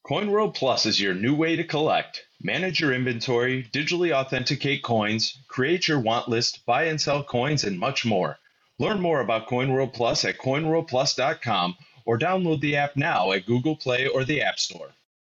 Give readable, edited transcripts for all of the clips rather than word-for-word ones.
CoinWorld Plus is your new way to collect. Manage your inventory, digitally authenticate coins, create your want list, buy and sell coins, and much more. Learn more about CoinWorld Plus at coinworldplus.com or download the app now at Google Play or the App Store.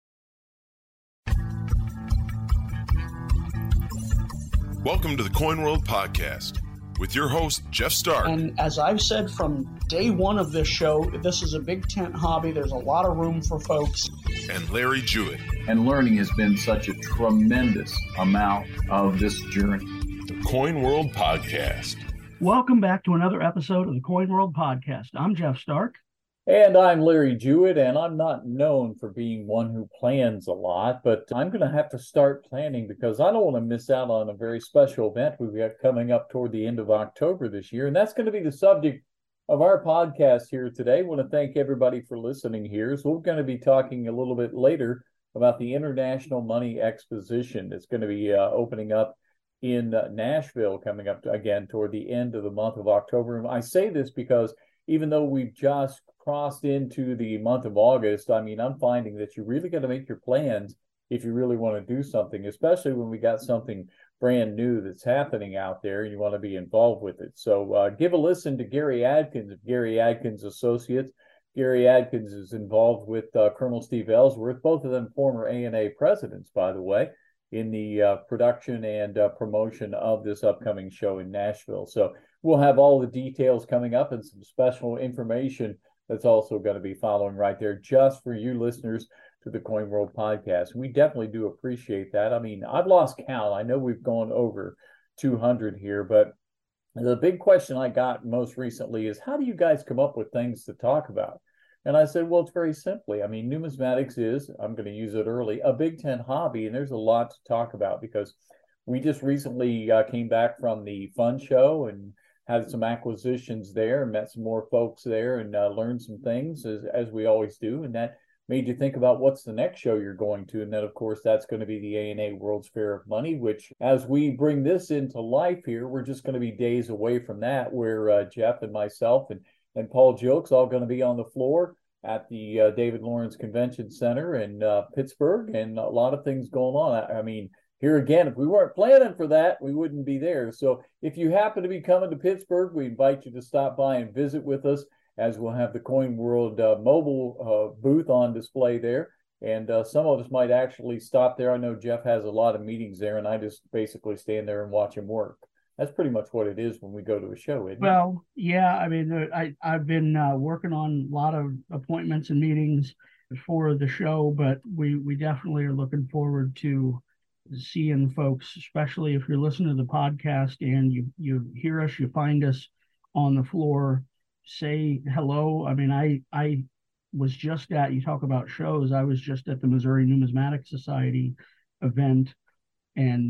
Welcome to the CoinWorld Podcast with your host, Jeff Stark. And as I've said from day one of this show, this is a big tent hobby. There's a lot of room for folks. And Larry Jewett. And learning has been such a tremendous amount of this journey. The CoinWorld Podcast. Welcome back to another episode of the CoinWorld Podcast. I'm Jeff Stark. And I'm Larry Jewett, and I'm not known for being one who plans a lot, but I'm going to have to start planning because I don't want to miss out on a very special event we've got coming up toward the end of October this year. And that's going to be the subject of our podcast here today. I want to thank everybody for listening here. So we're going to be talking a little bit later about the International Money Exposition. It's going to be opening up in Nashville coming up again toward the end of the month of October. And I say this because even though we've just crossed into the month of August, I mean, I'm finding that you really got to make your plans if you really want to do something, especially when we got something brand new that's happening out there and you want to be involved with it. So give a listen to Gary Adkins of Gary Adkins Associates. Gary Adkins is involved with Colonel Steve Ellsworth, both of them former ANA presidents, by the way, in the production and promotion of this upcoming show in Nashville. So we'll have all the details coming up and some special information that's also going to be following right there just for you listeners to the Coin World Podcast. We definitely do appreciate that. I mean, I've lost count. I know we've gone over 200 here, but the big question I got most recently is, how do you guys come up with things to talk about? And I said, well, it's very simply. I mean, numismatics is, I'm going to use it early, a Big Ten hobby, and there's a lot to talk about because we just recently came back from the fund show and had some acquisitions there, met some more folks there, and learned some things as we always do. And that made you think about what's the next show you're going to. And then, of course, that's going to be the ANA World's Fair of Money, which as we bring this into life here, we're just going to be days away from that, where Jeff and myself and Paul Jilks all going to be on the floor at the David Lawrence Convention Center in Pittsburgh, and a lot of things going on. I mean, here again, if we weren't planning for that, we wouldn't be there. So if you happen to be coming to Pittsburgh, we invite you to stop by and visit with us, as we'll have the Coin World mobile booth on display there. And some of us might actually stop there. I know Jeff has a lot of meetings there, and I just basically stand there and watch him work. That's pretty much what it is when we go to a show, isn't it? Well, yeah. I mean, I've been working on a lot of appointments and meetings for the show, but we definitely are looking forward to seeing folks, especially if you're listening to the podcast and you hear us, you find us on the floor, say hello. I mean, I was just at, you talk about shows, I was just at the Missouri Numismatic Society event, and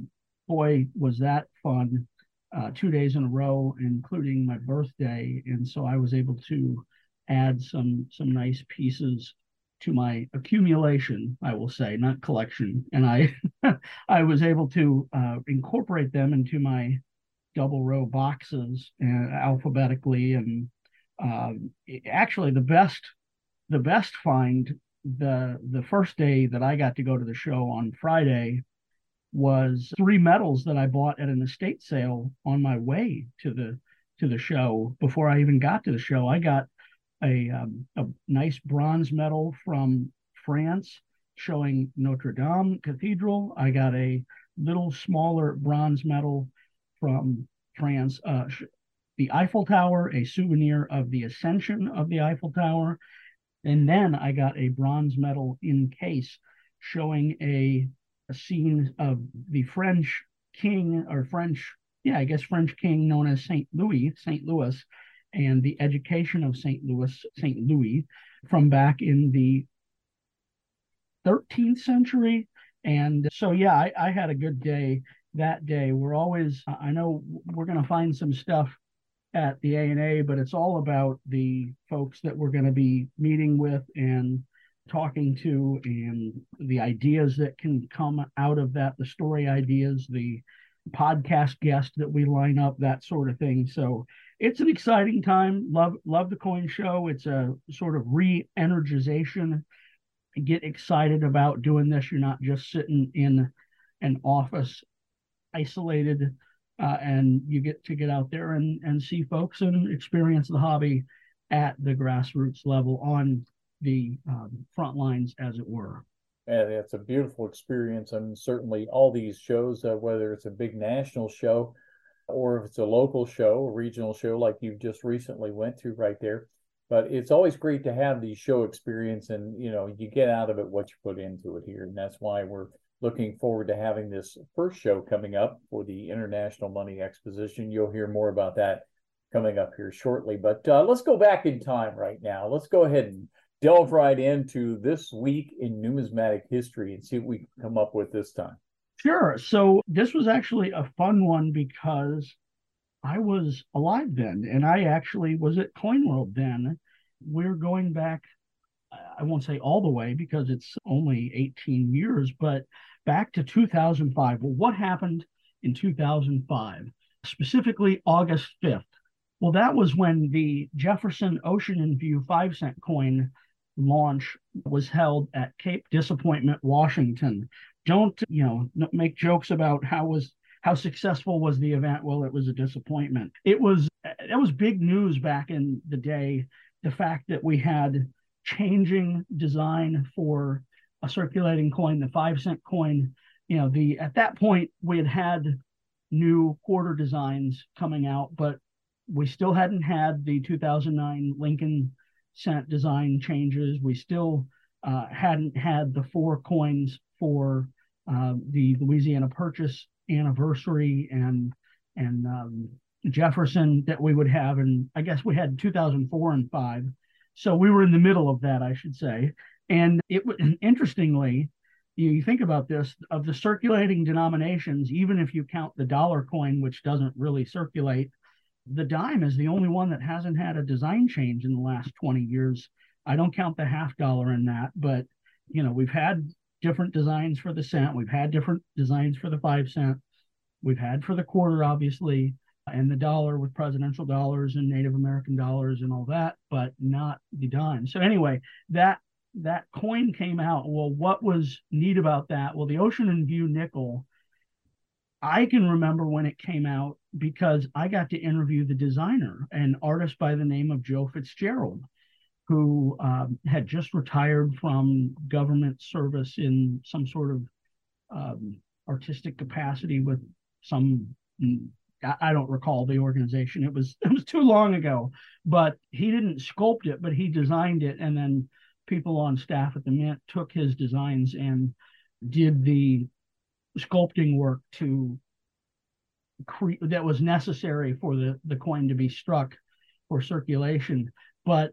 boy, was that fun. 2 days in a row, including my birthday. And so I was able to add some nice pieces to my accumulation, I will say, not collection. And I was able to incorporate them into my double row boxes alphabetically. And actually the best find, the first day that I got to go to the show on Friday, was 3 medals that I bought at an estate sale on my way to the show. Before I even got to the show, I got a nice bronze medal from France showing Notre Dame Cathedral. I got a little smaller bronze medal from France, the Eiffel Tower, a souvenir of the ascension of the Eiffel Tower. And then I got a bronze medal in case showing a scene of the French king, or French king known as St. Louis, and the education of St. Louis from back in the 13th century. And so, yeah, I had a good day that day. I know we're going to find some stuff at the ANA, but it's all about the folks that we're going to be meeting with and talking to, and the ideas that can come out of that, the story ideas, the podcast guest that we line up, that sort of thing. So it's an exciting time. Love the coin show. It's a sort of re-energization get excited about doing this. You're not just sitting in an office isolated, and you get out there and see folks and experience the hobby at the grassroots level on the front lines, as it were. And it's a beautiful experience. And certainly all these shows, whether it's a big national show or if it's a local show, a regional show like you just recently went to right there. But it's always great to have the show experience, and you get out of it what you put into it here. And that's why we're looking forward to having this first show coming up for the International Money Exposition. You'll hear more about that coming up here shortly. But let's go back in time right now. Let's go ahead and delve right into this week in numismatic history and see what we can come up with this time. Sure. So this was actually a fun one because I was alive then, and I actually was at Coin World then. We're going back, I won't say all the way because it's only 18 years, but back to 2005. Well, what happened in 2005? Specifically August 5th. Well, that was when the Jefferson Ocean and View 5-cent coin launch was held at Cape Disappointment, Washington. Don't make jokes about how successful was the event. Well, it was a disappointment. It was big news back in the day, the fact that we had changing design for a circulating coin, the 5-cent coin. At that point we had new quarter designs coming out, but we still hadn't had the 2009 Lincoln cent design changes. We still hadn't had the 4 coins for the Louisiana Purchase anniversary and Jefferson that we would have, and I guess we had 2004 and 5. So we were in the middle of that, I should say. And interestingly, you think about this, of the circulating denominations, even if you count the dollar coin, which doesn't really circulate, the dime is the only one that hasn't had a design change in the last 20 years. I don't count the half dollar in that, but we've had different designs for the cent. We've had different designs for the 5-cent. We've had for the quarter, obviously, and the dollar with presidential dollars and Native American dollars and all that, but not the dime. So anyway, that coin came out. Well, what was neat about that? Well, the Ocean and View nickel, I can remember when it came out because I got to interview the designer, an artist by the name of Joe Fitzgerald, who had just retired from government service in some sort of artistic capacity with some, I don't recall the organization. It was too long ago, but he didn't sculpt it, but he designed it. And then people on staff at the Mint took his designs and did the sculpting work that was necessary for the coin to be struck for circulation. But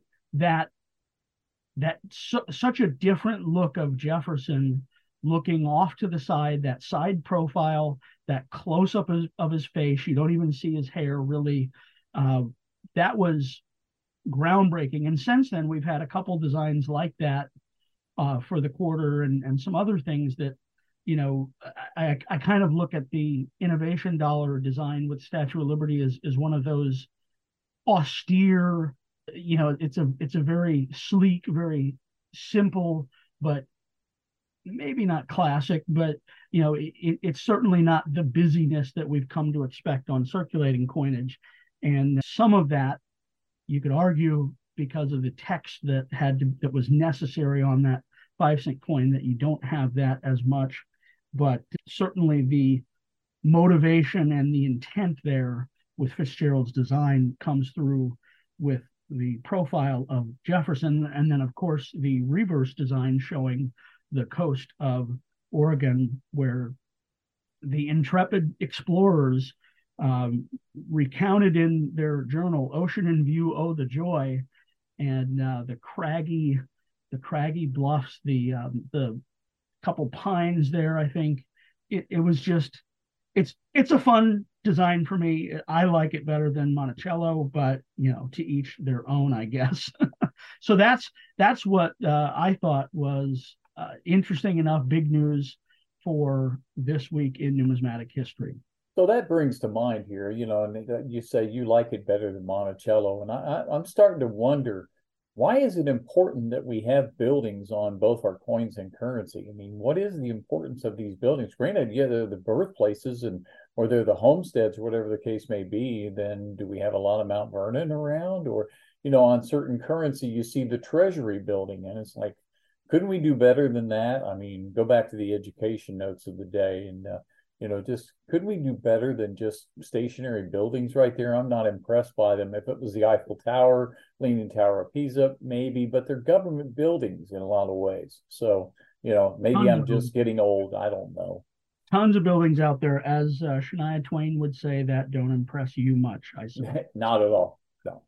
such a different look of Jefferson looking off to the side, that side profile, that close up of his face, you don't even see his hair really. That was groundbreaking. And since then, we've had a couple designs like that for the quarter and some other things that, I kind of look at the innovation dollar design with Statue of Liberty as one of those austere, it's a very sleek, very simple, but maybe not classic, but it's certainly not the busyness that we've come to expect on circulating coinage. And some of that you could argue because of the text that was necessary on that 5-cent coin, that you don't have that as much. But certainly the motivation and the intent there with Fitzgerald's design comes through with the profile of Jefferson, and then of course the reverse design showing the coast of Oregon, where the intrepid explorers recounted in their journal, Ocean in View, oh the joy, and the craggy bluffs, the couple pines there. I think it was just, it's a fun design for me. I like it better than Monticello, but to each their own, I guess. So that's what I thought was interesting enough, big news for this week in numismatic history. So that brings to mind here, and you say you like it better than Monticello, and I'm starting to wonder why is it important that we have buildings on both our coins and currency? I mean, what is the importance of these buildings? Granted, yeah, they're the birthplaces or they're the homesteads or whatever the case may be. Then do we have a lot of Mount Vernon around? Or, on certain currency, you see the Treasury building, and it's like, couldn't we do better than that? I mean, go back to the education notes of the day and, just couldn't we do better than just stationary buildings right there? I'm not impressed by them. If it was the Eiffel Tower, Leaning Tower of Pisa, maybe, but they're government buildings in a lot of ways. So, maybe I'm just getting old. I don't know. Tons of buildings out there, as Shania Twain would say, that don't impress you much, I suppose. Not at all. No.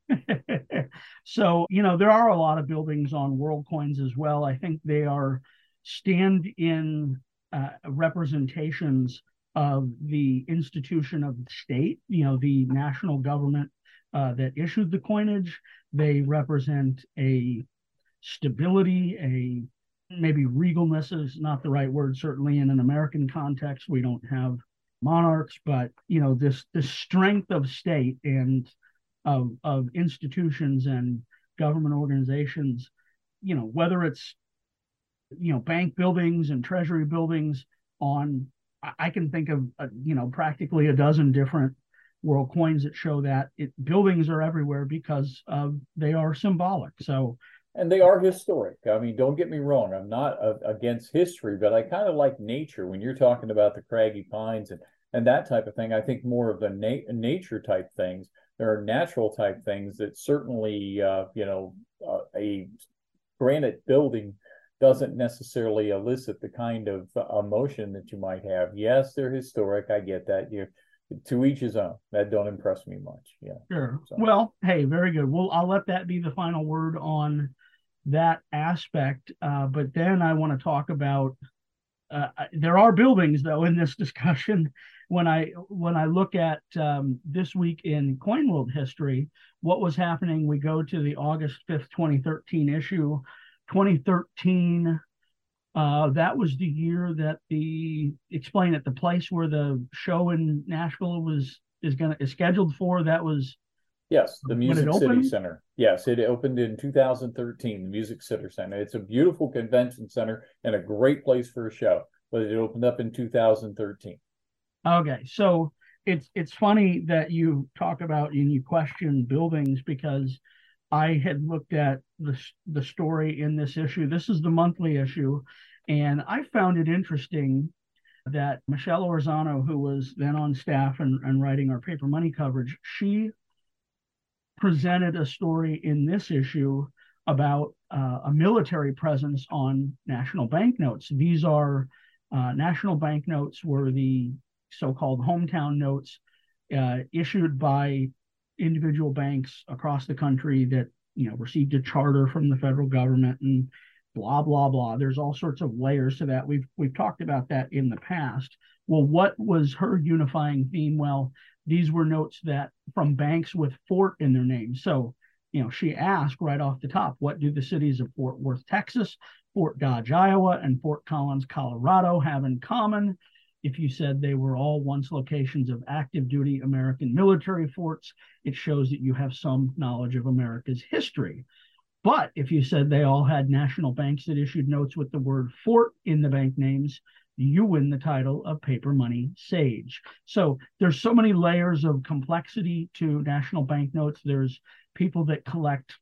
So, there are a lot of buildings on world coins as well. I think they are stand-in representations of the institution of the state, the national government that issued the coinage. They represent a stability, maybe regalness is not the right word, certainly in an American context. We don't have monarchs, but, this strength of state and of institutions and government organizations, whether it's, bank buildings and treasury buildings I can think of, practically a dozen different world coins that show that buildings are everywhere because they are symbolic. So, and they are historic. I mean, don't get me wrong. I'm not against history, but I kind of like nature. When you're talking about the craggy pines and that type of thing, I think more of the nature type things. There are natural type things that certainly, a granite building doesn't necessarily elicit the kind of emotion that you might have. Yes, they're historic. I get that. To each his own. That don't impress me much. Yeah. Sure. So. Well, hey, very good. Well, I'll let that be the final word on that aspect. But then I want to talk about, there are buildings though in this discussion. When I look at this week in Coin World history, what was happening, we go to the August 5th, 2013 issue. 2013, that was the year that the place where the show in Nashville is scheduled for. That was the Music City Center. Yes, it opened in 2013. The Music City Center. It's a beautiful convention center and a great place for a show. But it opened up in 2013. Okay, so it's funny that you talk about and you question buildings, because I had looked at the story in this issue. This is the monthly issue, and I found it interesting that Michelle Orzano, who was then on staff and writing our paper money coverage, she presented a story in this issue about a military presence on national banknotes. These are national banknotes were the so-called hometown notes issued by individual banks across the country that received a charter from the federal government and blah blah blah. There's all sorts of layers to that. We've talked about that in the past. Well, what was her unifying theme? Well, these were notes that from banks with Fort in their name. So she asked right off the top, what do the cities of Fort Worth, Texas, Fort Dodge, Iowa, and Fort Collins, Colorado have in common? If you said they were all once locations of active duty American military forts, it shows that you have some knowledge of America's history. But if you said they all had national banks that issued notes with the word fort in the bank names, you win the title of paper money sage. So there's so many layers of complexity to national banknotes. There's people that collect,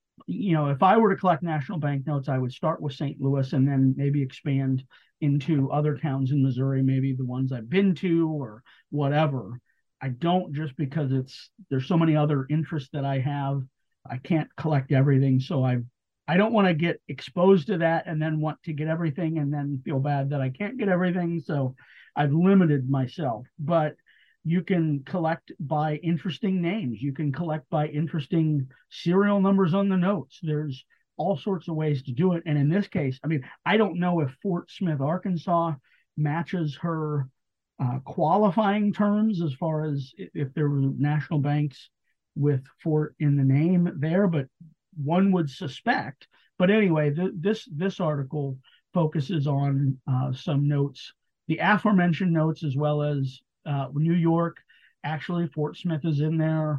if I were to collect national banknotes, I would start with St. Louis and then maybe expand into other towns in Missouri, maybe the ones I've been to or whatever. I don't, just because there's so many other interests that I have. I can't collect everything. So I don't want to get exposed to that and then want to get everything and then feel bad that I can't get everything. So I've limited myself. But you can collect by interesting names. You can collect by interesting serial numbers on the notes. There's all sorts of ways to do it. And in this case, I don't know if Fort Smith, Arkansas matches her qualifying terms as far as if there were national banks with Fort in the name there, but one would suspect. But anyway, this article focuses on some notes, the aforementioned notes, as well as New York. Actually, Fort Smith is in there.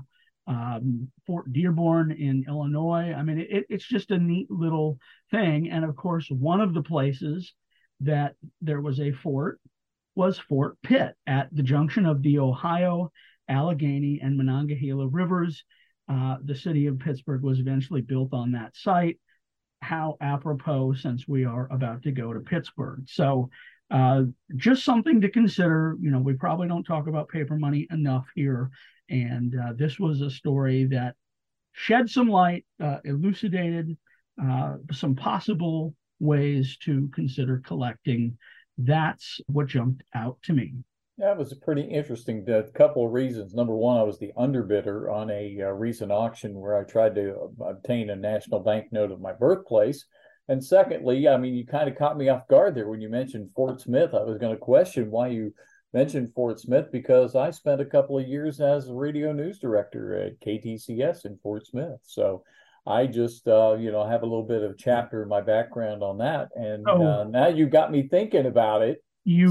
Fort Dearborn in Illinois. I mean, it's just a neat little thing. And of course, one of the places that there was a fort was Fort Pitt at the junction of the Ohio, Allegheny, and Monongahela rivers. The city of Pittsburgh was eventually built on that site. How apropos, since we are about to go to Pittsburgh. So just something to consider. You know, we probably don't talk about paper money enough here. And this was a story that shed some light, elucidated some possible ways to consider collecting. That's what jumped out to me. That was a pretty interesting couple of reasons. Number one, I was the underbidder on a recent auction where I tried to obtain a national banknote of my birthplace. And secondly, I mean, you kind of caught me off guard there when you mentioned Fort Smith. I was going to question why you mentioned Fort Smith, because I spent a couple of years as a radio news director at KTCS in Fort Smith. So I just, have a little bit of chapter in my background on that. And now you got me thinking about it.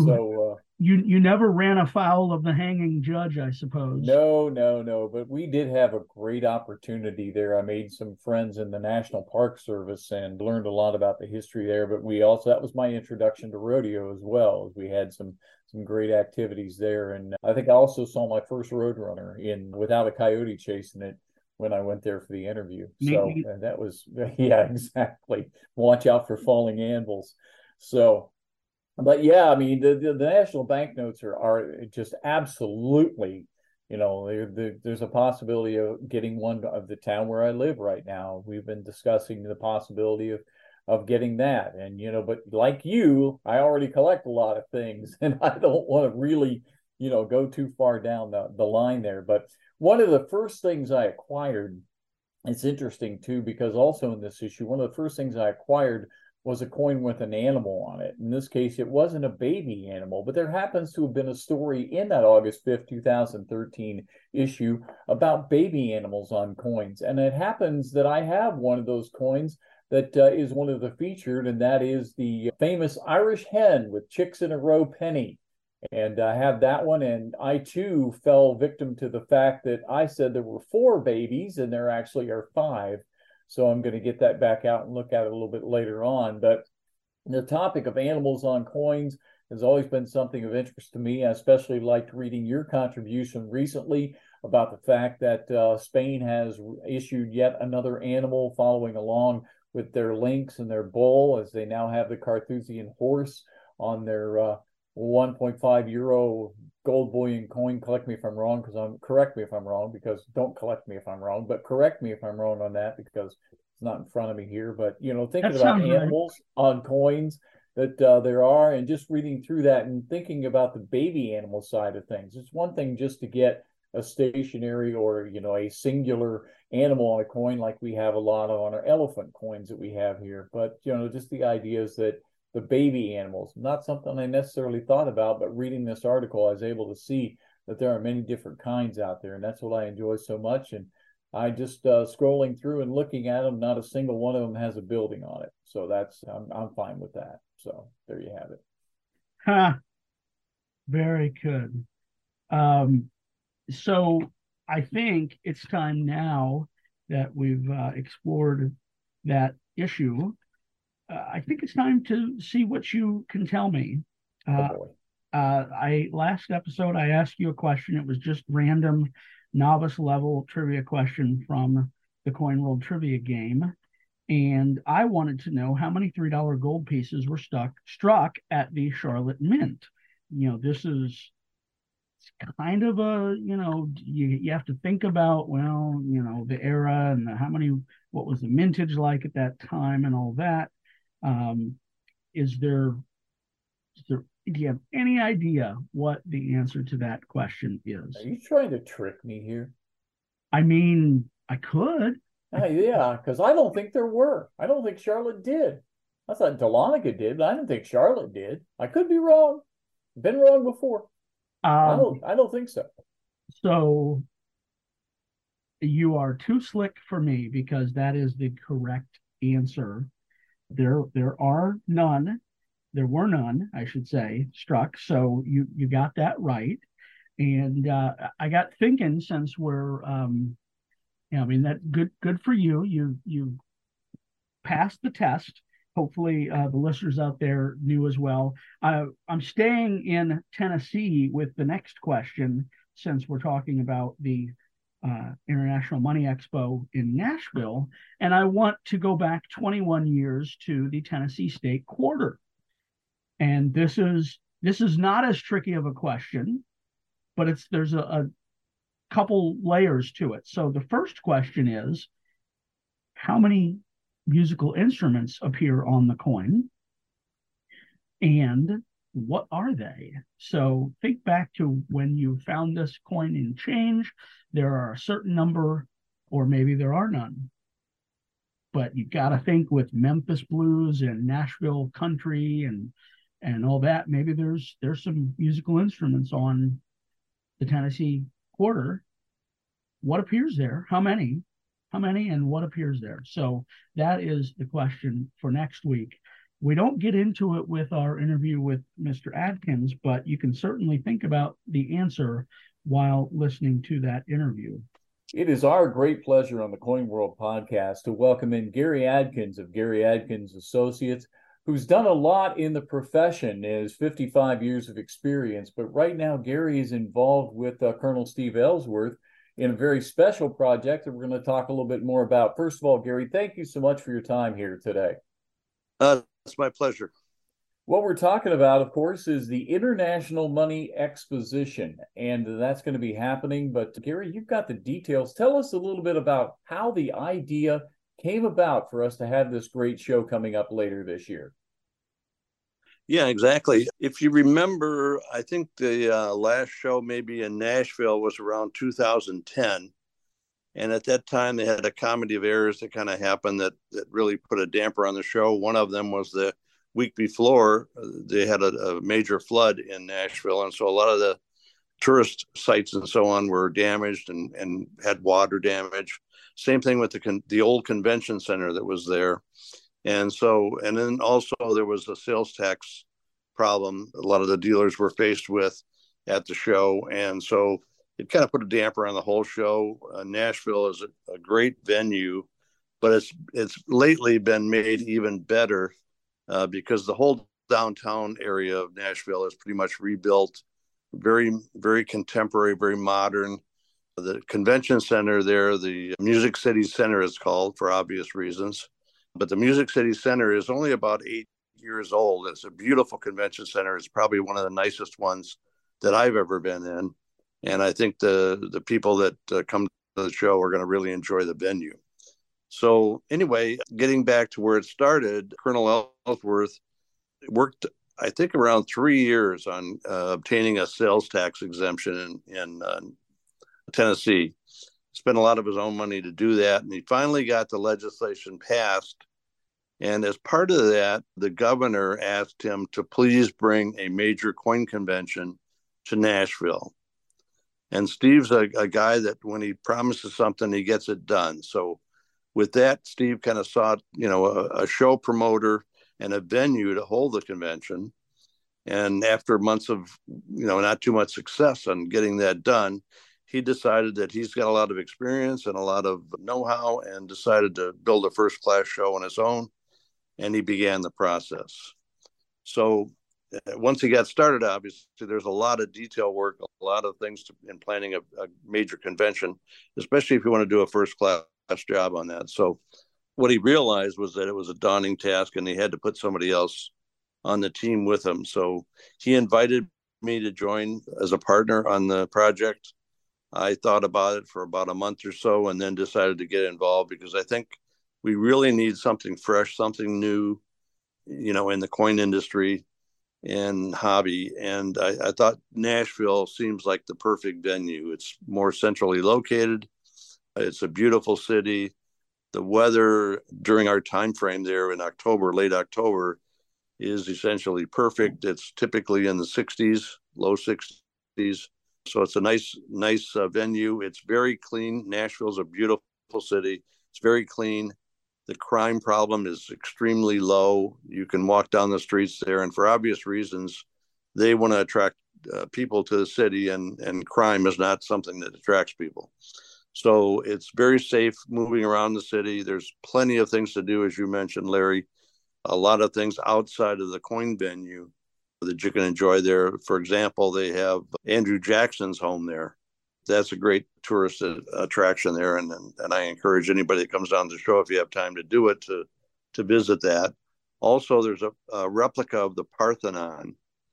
You never ran afoul of the hanging judge, I suppose. No. But we did have a great opportunity there. I made some friends in the National Park Service and learned a lot about the history there. But that was my introduction to rodeo as well. We had some great activities there. And I think I also saw my first Roadrunner without a coyote chasing it when I went there for the interview. So that was, yeah, exactly. Watch out for falling anvils. So, but yeah, I mean, the national banknotes are just absolutely, there's a possibility of getting one of the town where I live right now. We've been discussing the possibility of getting that. And, but like you, I already collect a lot of things and I don't want to really, go too far down the line there. But one of the first things I acquired, it's interesting too, because also in this issue, one of the first things I acquired was a coin with an animal on it. In this case, it wasn't a baby animal, but there happens to have been a story in that August 5th, 2013 issue about baby animals on coins. And it happens that I have one of those coins that is one of the featured, and that is the famous Irish hen with chicks in a row penny. And I have that one, and I too fell victim to the fact that I said there were 4 babies, and there actually are 5. So I'm going to get that back out and look at it a little bit later on. But the topic of animals on coins has always been something of interest to me. I especially liked reading your contribution recently about the fact that Spain has issued yet another animal following along with their lynx and their bull, as they now have the Carthusian horse on their 1.5 euro gold bullion coin. Correct me if I'm wrong, because don't collect me if I'm wrong, but correct me if I'm wrong on that, because it's not in front of me here. But thinking about animals on coins that there are, and just reading through that and thinking about the baby animal side of things. It's one thing just to get a stationary or a singular animal on a coin like we have a lot on our elephant coins that we have here, but just the idea is that the baby animals, not something I necessarily thought about, but reading this article, I was able to see that there are many different kinds out there, and that's what I enjoy so much. And I just scrolling through and looking at them, not a single one of them has a building on it, so I'm fine with that. So there you have it. Very good. So I think it's time now that we've explored that issue. I think it's time to see what you can tell me. Last episode, I asked you a question. It was just random novice level trivia question from the Coin World Trivia game. And I wanted to know how many $3 gold pieces were struck at the Charlotte Mint. This is kind of a, you have to think about, the era and what was the mintage like at that time and all that. Do you have any idea what the answer to that question is? Are you trying to trick me here? I mean, I could. Yeah, because I don't think there were. I don't think Charlotte did. I thought Dahlonega did, but I didn't think Charlotte did. I could be wrong. Been wrong before. I don't think so. So you are too slick for me, because that is the correct answer. There were none, I should say, struck. So you got that right. And I got thinking, since we're Yeah, I mean, that good for you. You passed the test. Hopefully, the listeners out there knew as well. I'm staying in Tennessee with the next question, since we're talking about the International Money Expo in Nashville, and I want to go back 21 years to the Tennessee State Quarter. And this is not as tricky of a question, but there's a couple layers to it. So the first question is, how many musical instruments appear on the coin, and what are they? So think back to when you found this coin in change. There are a certain number, or maybe there are none. But you got to think with Memphis blues and Nashville country and all that. Maybe there's some musical instruments on the Tennessee Quarter. What appears there? How many, and what appears there? So that is the question for next week. We don't get into it with our interview with Mr. Adkins, but you can certainly think about the answer while listening to that interview. It is our great pleasure on the Coin World podcast to welcome in Gary Adkins of Gary Adkins Associates, who's done a lot in the profession. He has 55 years of experience, but right now Gary is involved with Colonel Steve Ellsworth in a very special project that we're going to talk a little bit more about. First of all, Gary, thank you so much for your time here today. It's my pleasure. What we're talking about, of course, is the International Money Exposition, and that's going to be happening. But Gary, you've got the details. Tell us a little bit about how the idea came about for us to have this great show coming up later this year. Yeah, exactly. If you remember, I think the last show maybe in Nashville was around 2010. And at that time, they had a comedy of errors that kind of happened that really put a damper on the show. One of them was the week before, they had a major flood in Nashville. And so a lot of the tourist sites and so on were damaged and had water damage. Same thing with the old convention center that was there. And then also there was a sales tax problem a lot of the dealers were faced with at the show. And so it kind of put a damper on the whole show. Nashville is a great venue, but it's lately been made even better because the whole downtown area of Nashville is pretty much rebuilt, very, very contemporary, very modern. The convention center there, the Music City Center is called for obvious reasons, but the Music City Center is only about 8 years old. It's a beautiful convention center. It's probably one of the nicest ones that I've ever been in. And I think the people that come to the show are going to really enjoy the venue. So anyway, getting back to where it started, Colonel Ellsworth worked, I think, around 3 years on obtaining a sales tax exemption in Tennessee. Spent a lot of his own money to do that. And he finally got the legislation passed. And as part of that, the governor asked him to please bring a major coin convention to Nashville. And Steve's a guy that when he promises something, he gets it done. So with that, Steve kind of sought, a show promoter and a venue to hold the convention. And after months of, not too much success on getting that done, he decided that he's got a lot of experience and a lot of know-how and decided to build a first-class show on his own. And he began the process. So once he got started, obviously, there's a lot of detail work, a lot of things in planning a major convention, especially if you want to do a first-class job on that. So what he realized was that it was a daunting task and he had to put somebody else on the team with him. So he invited me to join as a partner on the project. I thought about it for about a month or so and then decided to get involved because I think we really need something fresh, something new, in the coin industry and hobby. And I thought Nashville seems like the perfect venue. It's more centrally located. It's a beautiful city. The weather during our time frame there in October, late October, is essentially perfect. It's typically in the 60s, low 60s. So it's a nice venue. It's very clean. Nashville's a beautiful city. It's very clean. The crime problem is extremely low. You can walk down the streets there, and for obvious reasons, they want to attract people to the city, and crime is not something that attracts people. So it's very safe moving around the city. There's plenty of things to do, as you mentioned, Larry. A lot of things outside of the coin venue that you can enjoy there. For example, they have Andrew Jackson's home there. That's a great tourist attraction there, and I encourage anybody that comes down to the show, if you have time to do it, to visit that. Also, there's a replica of the Parthenon,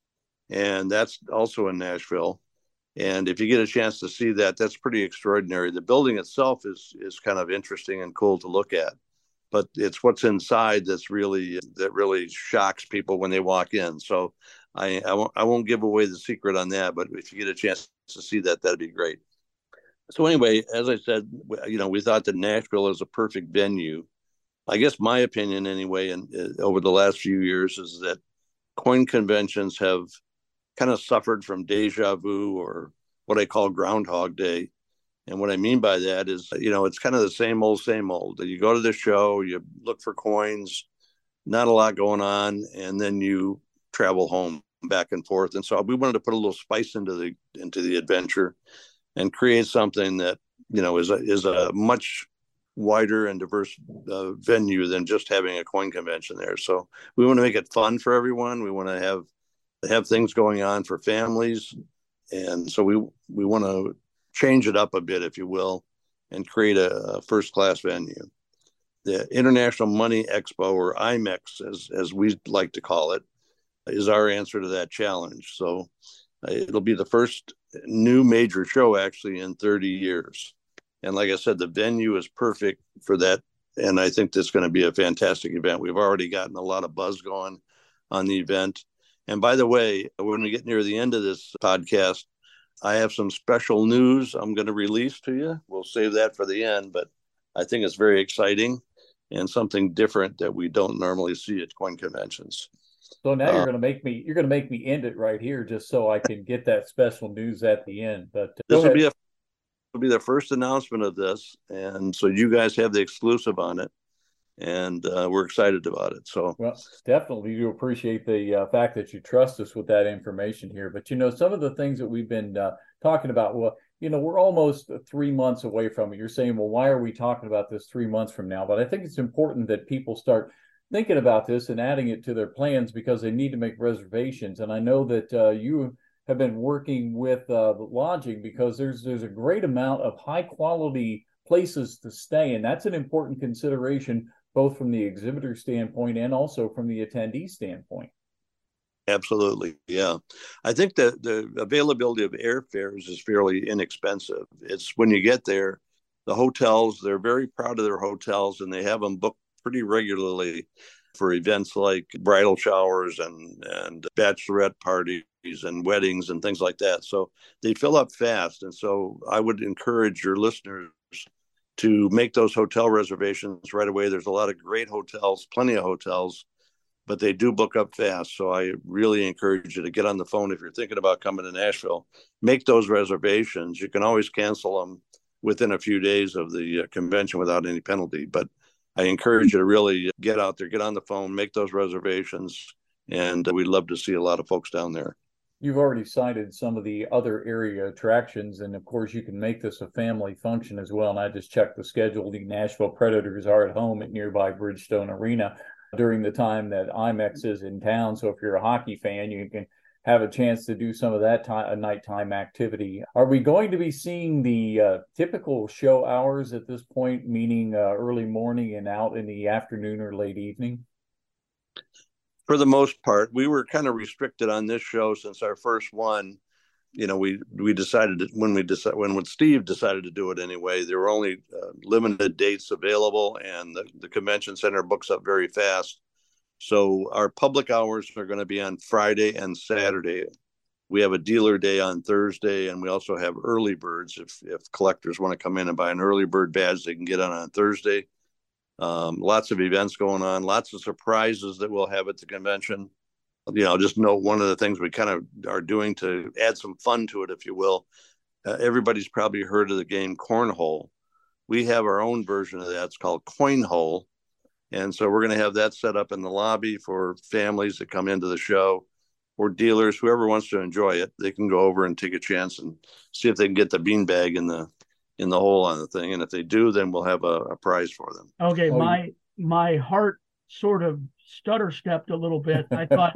and that's also in Nashville. And if you get a chance to see that, that's pretty extraordinary. The building itself is kind of interesting and cool to look at, but it's what's inside that really shocks people when they walk in. So I won't give away the secret on that, but if you get a chance to see that, that'd be great. So anyway, as I said, we thought that Nashville is a perfect venue. I guess my opinion anyway, and over the last few years, is that coin conventions have kind of suffered from deja vu, or what I call Groundhog Day. And what I mean by that is, it's kind of the same old, same old. You go to the show, you look for coins, not a lot going on, and then you travel home back and forth. And so we wanted to put a little spice into the adventure and create something that, is a much wider and diverse venue than just having a coin convention there. So we want to make it fun for everyone. We want to have things going on for families. And so we want to change it up a bit, if you will, and create a first-class venue. The International Money Expo, or IMEX, as we like to call it, is our answer to that challenge. So it'll be the first new major show actually in 30 years. And like I said, the venue is perfect for that. And I think that's going to be a fantastic event. We've already gotten a lot of buzz going on the event. And by the way, when we get near the end of this podcast, I have some special news I'm going to release to you. We'll save that for the end, but I think it's very exciting and something different that we don't normally see at coin conventions. So now you're going to make me end it right here, just so I can get that special news at the end. But this will be the first announcement of this, and so you guys have the exclusive on it, and we're excited about it. So, well, definitely do appreciate the fact that you trust us with that information here. But some of the things that we've been talking about, well, we're almost 3 months away from it. You're saying, well, why are we talking about this 3 months from now? But I think it's important that people start thinking about this and adding it to their plans, because they need to make reservations. And I know that you have been working with the lodging, because there's a great amount of high quality places to stay, and that's an important consideration both from the exhibitor standpoint and also from the attendee standpoint. Absolutely, yeah. I think that the availability of airfares is fairly inexpensive. It's when you get there, the hotels, they're very proud of their hotels, and they have them booked pretty regularly for events like bridal showers and bachelorette parties and weddings and things like that. So they fill up fast. And so I would encourage your listeners to make those hotel reservations right away. There's a lot of great hotels, plenty of hotels, but they do book up fast. So I really encourage you to get on the phone if you're thinking about coming to Nashville. Make those reservations. You can always cancel them within a few days of the convention without any penalty. But I encourage you to really get out there, get on the phone, make those reservations, and we'd love to see a lot of folks down there. You've already cited some of the other area attractions, and of course you can make this a family function as well. And I just checked the schedule. The Nashville Predators are at home at nearby Bridgestone Arena during the time that IMEX is in town. So if you're a hockey fan, you can have a chance to do some of that nighttime activity. Are we going to be seeing the typical show hours at this point, meaning early morning and out in the afternoon or late evening? For the most part, we were kind of restricted on this show since our first one. We decided when Steve decided to do it anyway, there were only limited dates available, and the convention center books up very fast. So our public hours are going to be on Friday and Saturday. We have a dealer day on Thursday, and we also have early birds. If collectors want to come in and buy an early bird badge, they can get on Thursday. Lots of events going on, lots of surprises that we'll have at the convention. Just know one of the things we kind of are doing to add some fun to it, if you will. Everybody's probably heard of the game Cornhole. We have our own version of that. It's called Coinhole. And so we're going to have that set up in the lobby for families that come into the show, or dealers, whoever wants to enjoy it. They can go over and take a chance and see if they can get the beanbag in the hole on the thing. And if they do, then we'll have a prize for them. Okay, my heart sort of stutter stepped a little bit.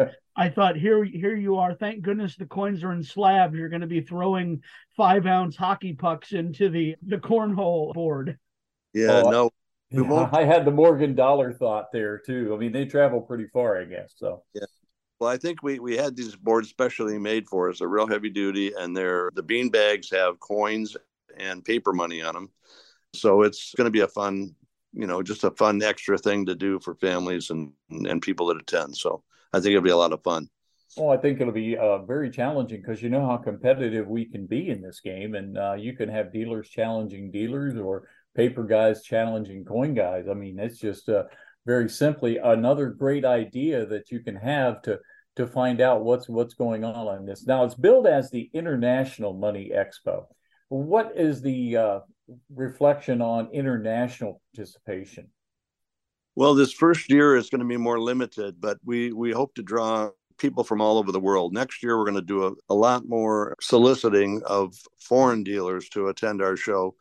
I thought here you are. Thank goodness the coins are in slabs. You're going to be throwing 5-ounce hockey pucks into the cornhole board. Yeah, no, we won't. I had the Morgan Dollar thought there too. I mean, they travel pretty far, I guess. So yeah. Well, I think we had these boards specially made for us. They're real heavy duty, and the bean bags have coins and paper money on them. So it's going to be a fun, just a fun extra thing to do for families and people that attend. So I think it'll be a lot of fun. Well, I think it'll be very challenging because you know how competitive we can be in this game, and you can have dealers challenging dealers or paper guys challenging coin guys. I mean, it's just very simply another great idea that you can have to find out what's going on this. Now, it's billed as the International Money Expo. What is the reflection on international participation? Well, this first year is going to be more limited, but we hope to draw people from all over the world. Next year, we're going to do a lot more soliciting of foreign dealers to attend our show.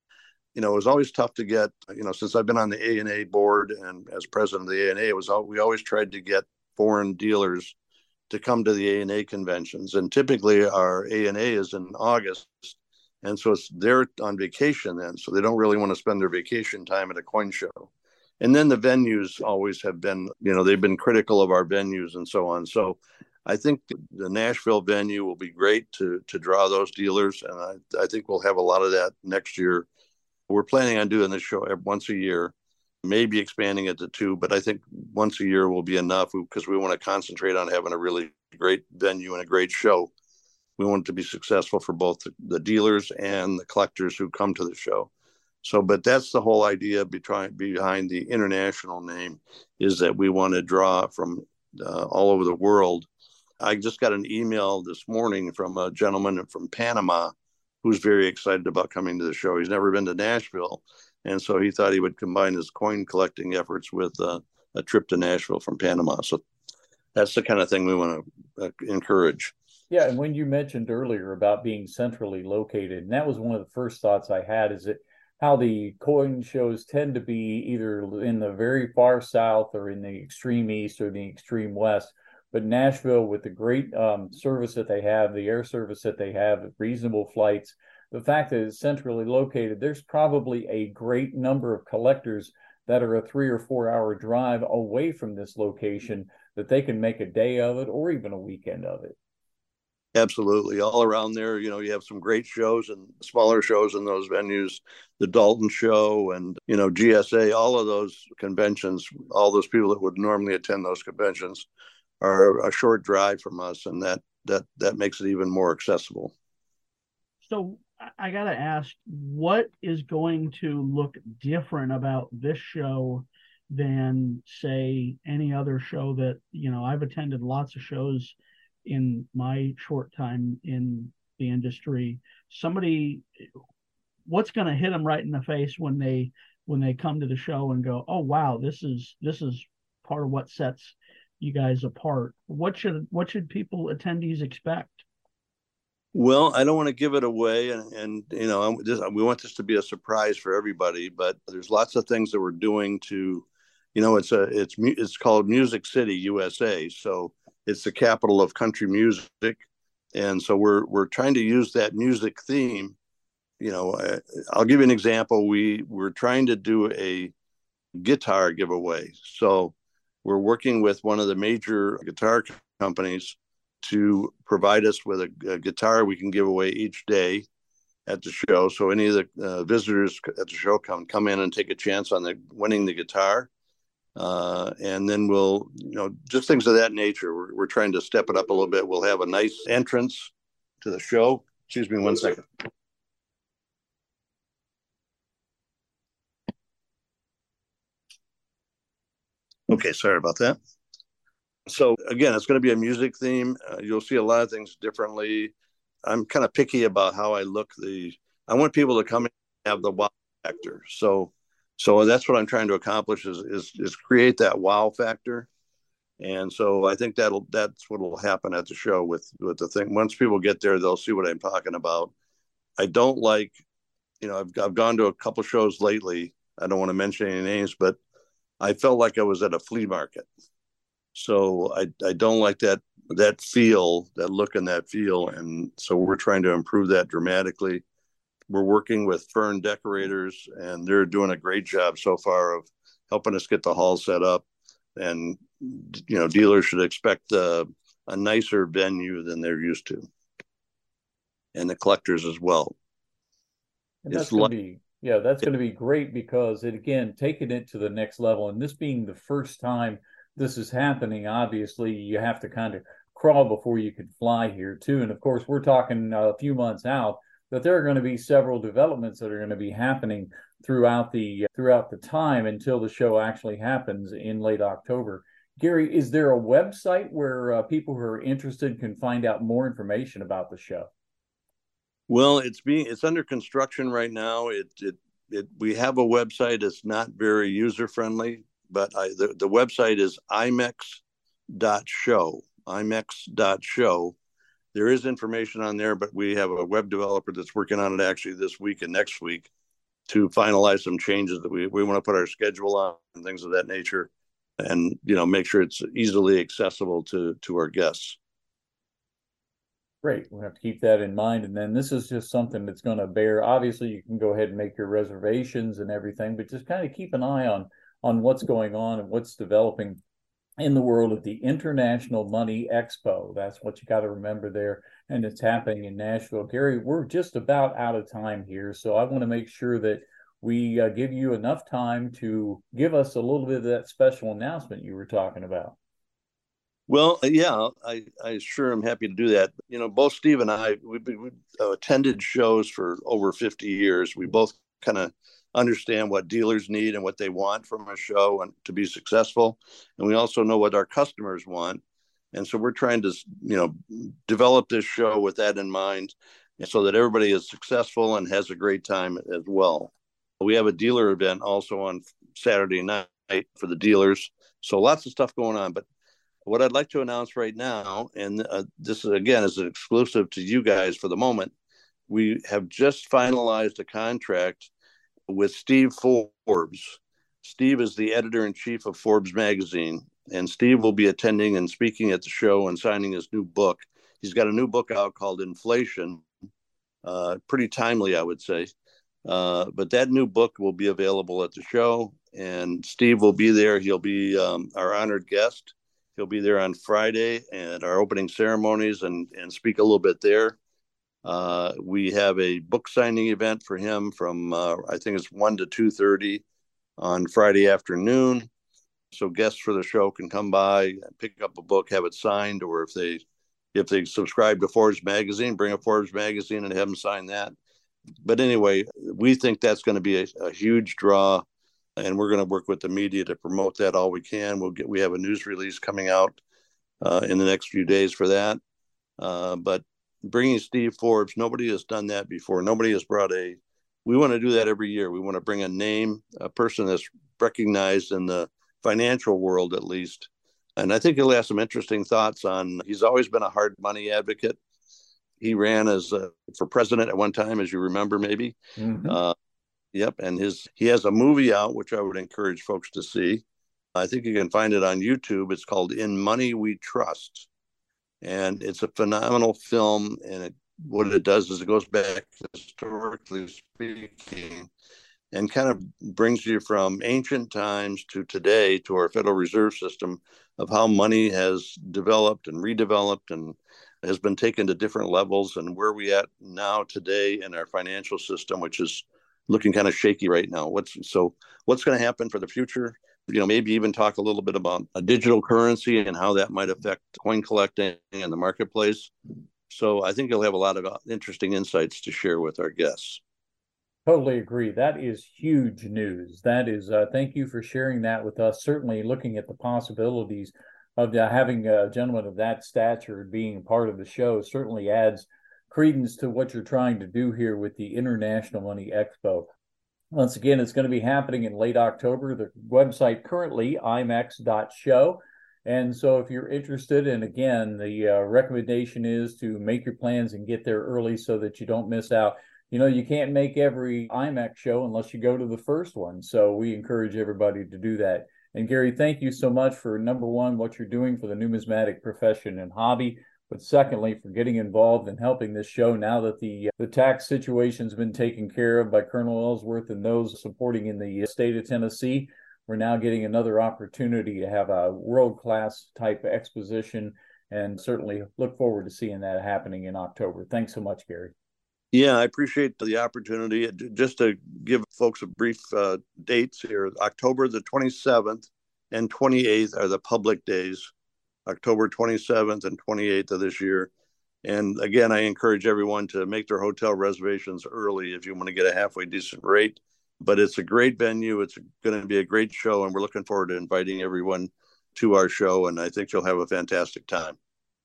It was always tough to get, since I've been on the ANA board and as president of the ANA, we always tried to get foreign dealers to come to the ANA conventions. And typically our ANA is in August. And so they're on vacation then. So they don't really want to spend their vacation time at a coin show. And then the venues always have been, they've been critical of our venues and so on. So I think the Nashville venue will be great to draw those dealers. And I think we'll have a lot of that next year. We're planning on doing this show once a year, maybe expanding it to 2, but I think once a year will be enough because we want to concentrate on having a really great venue and a great show. We want it to be successful for both the dealers and the collectors who come to the show. So, but that's the whole idea behind the international name, is that we want to draw from all over the world. I just got an email this morning from a gentleman from Panama who's very excited about coming to the show. He's never been to Nashville. And so he thought he would combine his coin collecting efforts with a trip to Nashville from Panama. So that's the kind of thing we want to encourage. Yeah, and when you mentioned earlier about being centrally located, and that was one of the first thoughts I had, is that how the coin shows tend to be either in the very far south or in the extreme east or the extreme west. But Nashville, with the great service that they have, the air service that they have, reasonable flights, the fact that it's centrally located, there's probably a great number of collectors that are a 3 or 4 hour drive away from this location that they can make a day of it or even a weekend of it. Absolutely. All around there, you have some great shows and smaller shows in those venues, the Dalton Show and, GSA, all of those conventions, all those people that would normally attend those conventions are a short drive from us. And that makes it even more accessible. So I got to ask, what is going to look different about this show than, say, any other show that, I've attended lots of shows in my short time in the industry. What's going to hit them right in the face when they come to the show and go, oh, wow, this is part of what sets you guys apart? What should attendees expect? Well, I don't want to give it away, and we want this to be a surprise for everybody. But there's lots of things that we're doing to, it's called Music City, USA. So it's the capital of country music, and so we're trying to use that music theme. I'll give you an example. We're trying to do a guitar giveaway. So we're working with one of the major guitar companies to provide us with a guitar we can give away each day at the show. So any of the visitors at the show come in and take a chance on winning the guitar. And then we'll, just things of that nature. We're trying to step it up a little bit. We'll have a nice entrance to the show. Excuse me 1 second. Okay, sorry about that. So again, it's going to be a music theme. You'll see a lot of things differently. I'm kind of picky about how I look. I want people to come in and have the wow factor. So that's what I'm trying to accomplish is create that wow factor. And so I think that's what will happen at the show with the thing. Once people get there, they'll see what I'm talking about. I don't like I've gone to a couple shows lately. I don't want to mention any names, but I felt like I was at a flea market. So I don't like that feel, that look and that feel. And so we're trying to improve that dramatically. We're working with Fern Decorators, and they're doing a great job so far of helping us get the hall set up. And, dealers should expect a nicer venue than they're used to. And the collectors as well. And that's going to be great, because taking it to the next level, and this being the first time this is happening, obviously you have to kind of crawl before you can fly here too. And of course, we're talking a few months out, that there are going to be several developments that are going to be happening throughout the time until the show actually happens in late October. Gary, is there a website where people who are interested can find out more information about the show? Well, it's under construction right now. We have a website. It's not very user friendly, but the website is imex.show. imex.show. There is information on there, but we have a web developer that's working on it actually this week and next week to finalize some changes that we want to put our schedule on and things of that nature, and make sure it's easily accessible to our guests. Great. We'll have to keep that in mind. And then this is just something that's going to bear. Obviously, you can go ahead and make your reservations and everything, but just kind of keep an eye on what's going on and what's developing in the world of the International Money Expo. That's what you got to remember there. And it's happening in Nashville. Gary, we're just about out of time here, so I want to make sure that we give you enough time to give us a little bit of that special announcement you were talking about. Well, yeah, I sure am happy to do that. Both Steve and I, we've attended shows for over 50 years. We both kind of understand what dealers need and what they want from a show and to be successful. And we also know what our customers want. And so we're trying to, develop this show with that in mind, so that everybody is successful and has a great time as well. We have a dealer event also on Saturday night for the dealers. So lots of stuff going on. But what I'd like to announce right now, and this is an exclusive to you guys for the moment, we have just finalized a contract with Steve Forbes. Steve is the editor-in-chief of Forbes magazine, and Steve will be attending and speaking at the show and signing his new book. He's got a new book out called Inflation, pretty timely, I would say. But that new book will be available at the show, and Steve will be there. He'll be our honored guest. He'll be there on Friday at our opening ceremonies and speak a little bit there. We have a book signing event for him from, I think it's 1 to 2:30 on Friday afternoon. So guests for the show can come by and pick up a book, have it signed, or if they subscribe to Forbes magazine, bring a Forbes magazine and have them sign that. But anyway, we think that's going to be a huge draw, and we're going to work with the media to promote that all we can. We have a news release coming out in the next few days for that. But bringing Steve Forbes, nobody has done that before. Nobody has we want to do that every year. We want to bring a person that's recognized in the financial world, at least. And I think he'll have some interesting thoughts he's always been a hard money advocate. He ran for president at one time, as you remember, maybe. Mm-hmm. Yep. And he has a movie out, which I would encourage folks to see. I think you can find it on YouTube. It's called In Money We Trust. And it's a phenomenal film. And what it does is it goes back, historically speaking, and kind of brings you from ancient times to today, to our Federal Reserve System, of how money has developed and redeveloped and has been taken to different levels, and where we at now today in our financial system, which is looking kind of shaky right now. What's going to happen for the future? Maybe even talk a little bit about a digital currency and how that might affect coin collecting in the marketplace. So I think you'll have a lot of interesting insights to share with our guests. Totally agree. That is huge news. That is, thank you for sharing that with us. Certainly looking at the possibilities of having a gentleman of that stature being part of the show certainly adds credence to what you're trying to do here with the International Money Expo. Once again, it's going to be happening in late October. The website currently, imex.show. And so if you're interested, and again, the recommendation is to make your plans and get there early so that you don't miss out. you can't make every IMAX show unless you go to the first one. So we encourage everybody to do that. And Gary, thank you so much for, number one, what you're doing for the numismatic profession and hobby, but secondly, for getting involved and helping this show now that the tax situation's been taken care of by Colonel Ellsworth and those supporting in the state of Tennessee. We're now getting another opportunity to have a world-class type exposition, and certainly look forward to seeing that happening in October. Thanks so much, Gary. Yeah, I appreciate the opportunity. Just to give folks a brief dates here, October the 27th and 28th are the public days, October 27th and 28th of this year. And again, I encourage everyone to make their hotel reservations early if you want to get a halfway decent rate. But it's a great venue. It's going to be a great show, and we're looking forward to inviting everyone to our show, and I think you'll have a fantastic time.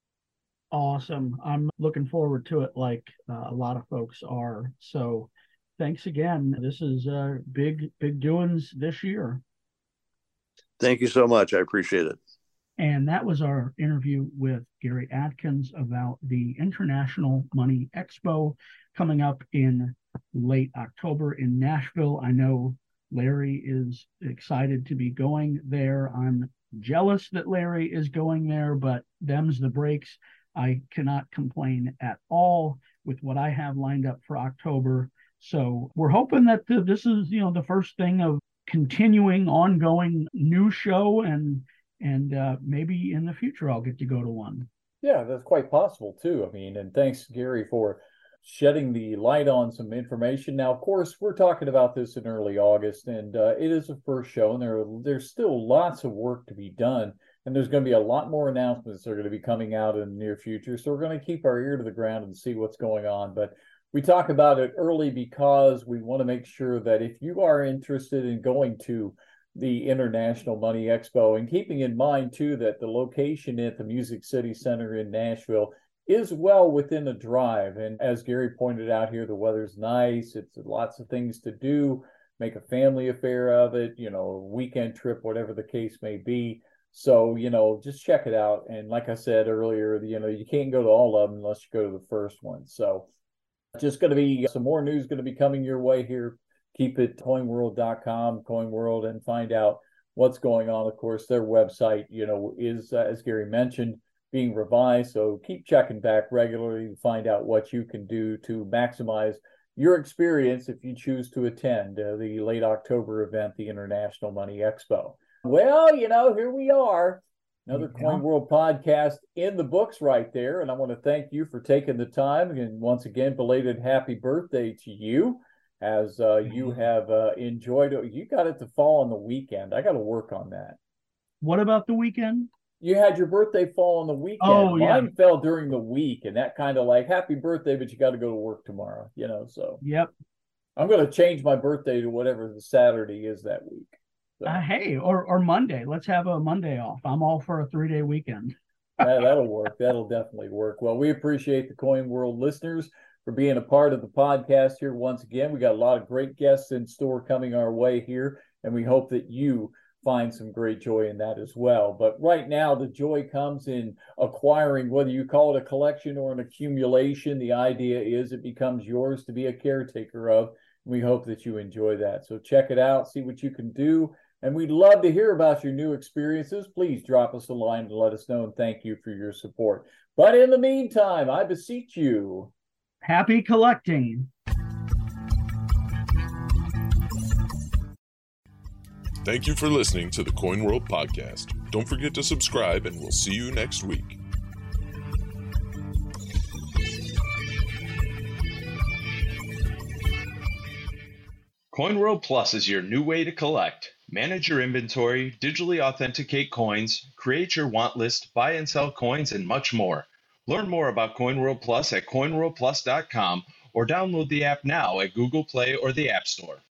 Awesome. I'm looking forward to it like a lot of folks are. So thanks again. This is big doings this year. Thank you so much. I appreciate it. And that was our interview with Gary Adkins about the International Money Expo coming up in late October in Nashville. I know Larry is excited to be going there. I'm jealous that Larry is going there, but them's the breaks. I cannot complain at all with what I have lined up for October. So we're hoping that this is, the first thing of continuing, ongoing new show, and maybe in the future I'll get to go to one. Yeah, that's quite possible too. I mean, and thanks, Gary, for shedding the light on some information. Now, of course, we're talking about this in early August, and it is a first show, and there's still lots of work to be done. And there's going to be a lot more announcements that are going to be coming out in the near future. So we're going to keep our ear to the ground and see what's going on. But we talk about it early because we want to make sure that if you are interested in going to the International Money Expo, and keeping in mind, too, that the location at the Music City Center in Nashville is well within a drive. And as Gary pointed out here, the weather's nice. It's lots of things to do, make a family affair of it, a weekend trip, whatever the case may be. So, just check it out. And like I said earlier, you can't go to all of them unless you go to the first one. So just going to be some more news going to be coming your way here. Keep it coinworld.com, CoinWorld, and find out what's going on. Of course, their website, is, as Gary mentioned, being revised. So keep checking back regularly to find out what you can do to maximize your experience if you choose to attend the late October event, the International Money Expo. Well, here we are. Another Coin World podcast in the books right there. And I want to thank you for taking the time. And once again, belated happy birthday to you, as you have enjoyed it. You got it to fall on the weekend. I got to work on that. What about the weekend? You had your birthday fall on the weekend. Oh, yeah. Mine fell during the week, and that kind of like, happy birthday, but you got to go to work tomorrow, so. Yep. I'm going to change my birthday to whatever the Saturday is that week. So. Hey, or Monday. Let's have a Monday off. I'm all for a 3-day weekend. That'll work. That'll definitely work. Well, we appreciate the Coin World listeners for being a part of the podcast here once again. We got a lot of great guests in store coming our way here, and we hope that you find some great joy in that as well. But right now, the joy comes in acquiring, whether you call it a collection or an accumulation. The idea is it becomes yours to be a caretaker of. We hope that you enjoy that. So check it out, see what you can do. And we'd love to hear about your new experiences. Please drop us a line to let us know, and thank you for your support. But in the meantime, I beseech you, happy collecting. Thank you for listening to the Coin World podcast. Don't forget to subscribe, and we'll see you next week. CoinWorld Plus is your new way to collect. Manage your inventory, digitally authenticate coins, create your want list, buy and sell coins, and much more. Learn more about CoinWorld Plus at coinworldplus.com or download the app now at Google Play or the App Store.